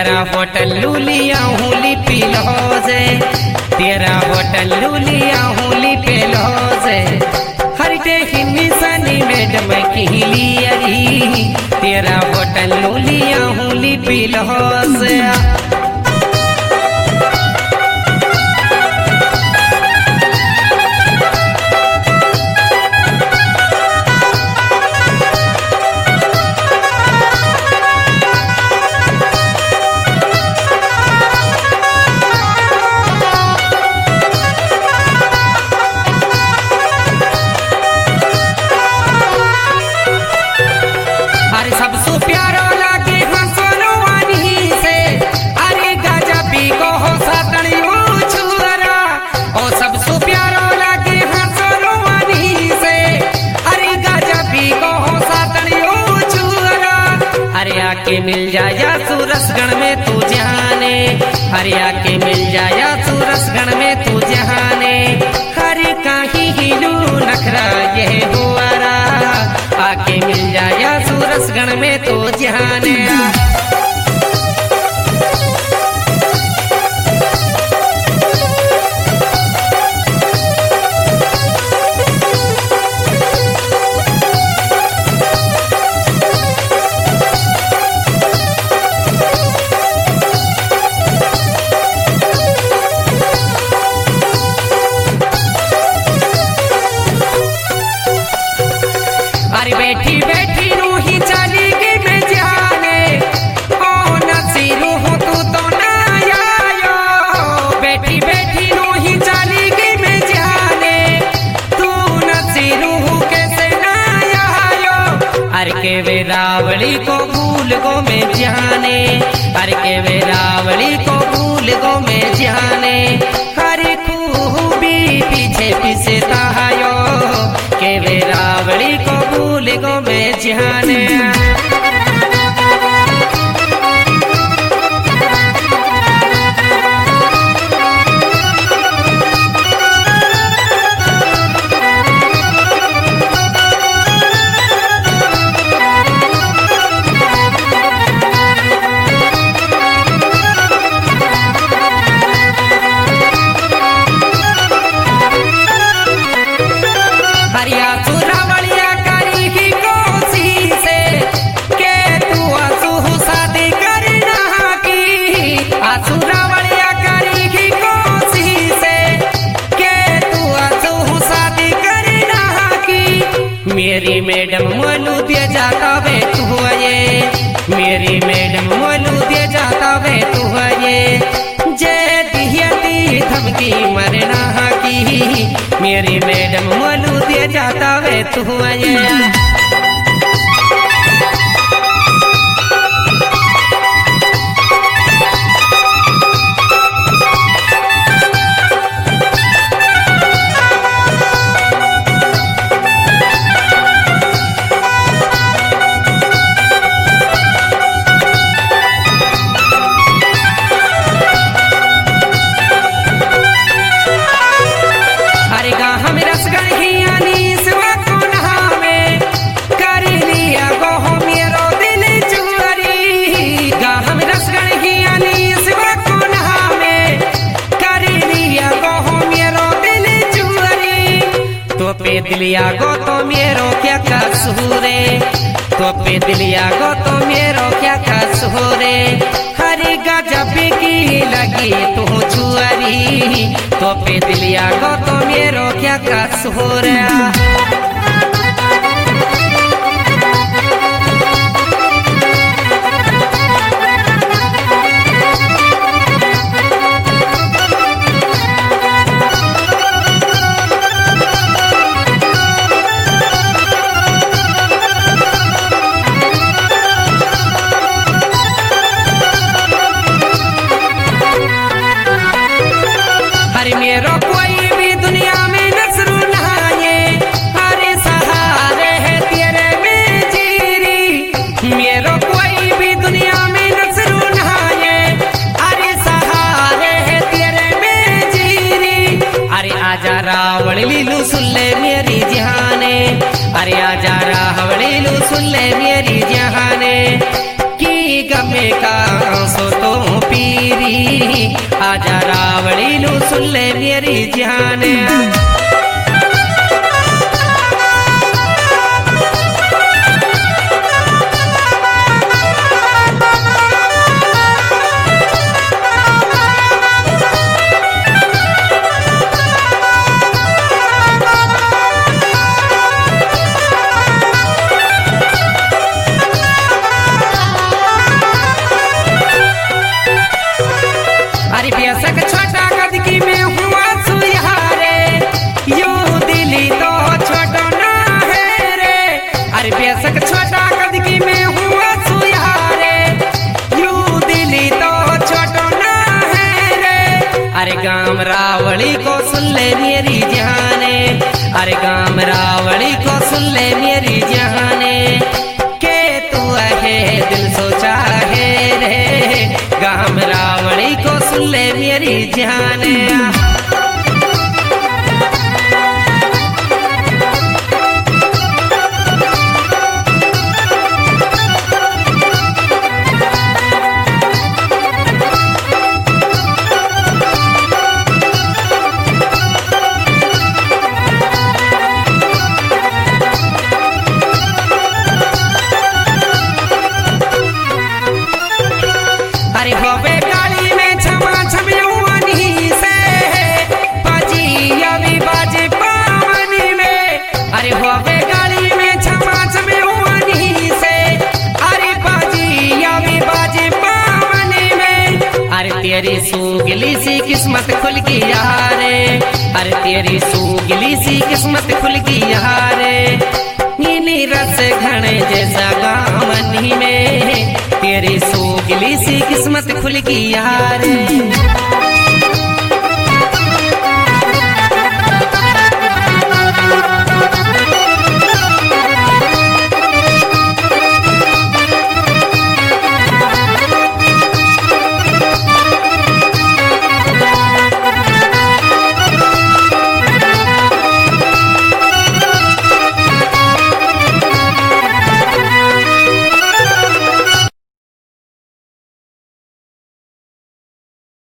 तेरा hotel Lulia हूँ लिपी लोजे, तेरा होटल लूलिया हूँ लिपी लोजे। हरटे हिन्नी सनी मैडम की लियरी, तेरा होटल लूलिया हूँ लिपी लोजे। के मिल जाया सूरसगढ़ में तू जहाने, हरिया के मिल जाया सूरसगढ़ में तू जहाने। हरे काही हिलू नखरा ये हुआरा, आके मिल जाया सूरसगढ़ में तू जहाने। बैठी बैठी रूही चली गई मैं जाने, ओ नसी रूह तू तो ना आयो। बैठी बैठी रूही चली गई मैं जाने, तू नसी रूह कैसे ना आयो। अरे के वे रावड़ी को भूल गो मैं जाने, अरे के वे रावड़ी को भूल गो मैं जाने। हरे खूबी पीछे पीछे तायो, के वे रावड़ी को भूल गो मैं जाने। मेरी मैडम मोलू दे जाता वे तू ये, मेरी मैडम मोलू दे जाता वे तू ये। जय दिया दी धमकी मरना की, मेरी मैडम मोलू दे जाता वे तू ये। पे दिलिया गो तो मेरो क्या कसूरे, तो पे दिलिया गो तो मेरो क्या कसूरे। हरी गजब की लगी तू छुअरी, तो पे दिलिया गो तो मेरो क्या कसूरे। मेरो कोई भी दुनिया में नजरू नहाए, हरे सहारे है तेरे में जीरी। मेरो कोई भी दुनिया में नजरू नहाए, हरे सहारे है तेरे में जीरी। अरे आजा रावण लीलू सुन ले मेरी जहाने, अरे आजा रावण लीलू सुन ले मेरी जहाने। की गमे का सो तो पीरी आजा रावड़ी लो सुन ले मेरी जान बेसक छोटा कद की में हुआ सुहारे यू दिली तो छोटो ना है रे अरे बेसक छोटा कद की में हुआ सुहारे यू दिली तो छोटो ना है रे अरे गाम रावड़ी को सुन ले मेरी जाने अरे गाम रावड़ी को सुन ले मेरी जाने के तू है दिल सोचा है रे गाम रावड़ी को सुन ले मेरी जाने अरे होवे गाड़ी में छमा छम यौवनी से बाजी अभी बाजे पावनी में अरे होवे गाड़ी में छमा छम यौवनी से अरे बाजी अभी बाजे पावनी में अरे तेरी सूगली सी किस्मत खुल गई यारे अरे तेरी सूगली सी किस्मत खुल गई यारे नीली रस घने जैसा गावनी में तेरी सूगली सी किस्मत खुल गई यार